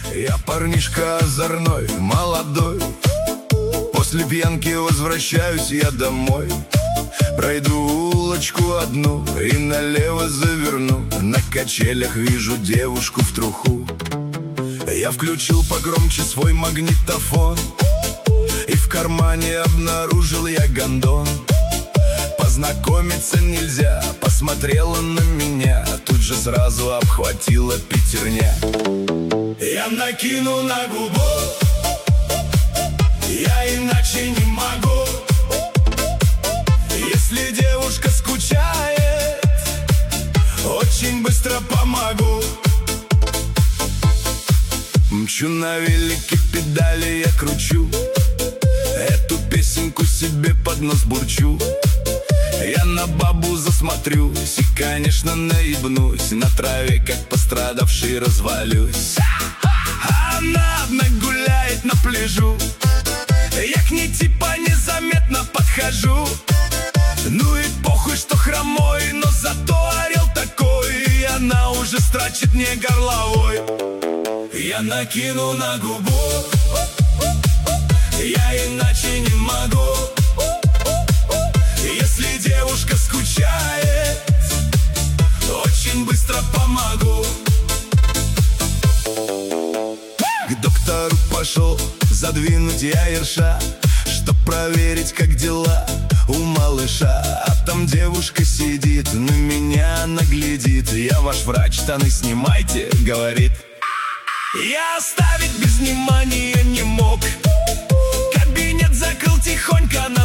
Я парнишка озорной, молодой. После пьянки возвращаюсь я домой. Пройду улочку одну и налево заверну. На качелях вижу девушку в труху. Я включил погромче свой магнитофон, и в кармане обнаружил я гондон. Познакомиться нельзя, посмотрела на меня, тут же сразу обхватила пятерня. Я накину на губу, я иначе не могу. Если девушка скучает, очень быстро помогу. Мчу на велике, педали я кручу, эту песенку себе под нос бурчу. Я на бабу засмотрюсь и, конечно, наебнусь. На траве, как пострадавший, развалюсь. Она одна гуляет на пляжу, я к ней типа незаметно подхожу. Ну и похуй, что хромой, но зато орел такой, и она уже строчит мне горловой. Я накину на губу, я иначе не могу. Если девушка скучает, очень быстро помогу. К доктору пошел задвинуть я ерша, чтоб проверить, как дела у малыша. А там девушка сидит, на меня она глядит. Я ваш врач, штаны снимайте, говорит. Я оставить без внимания не мог. Кабинет закрыл тихонько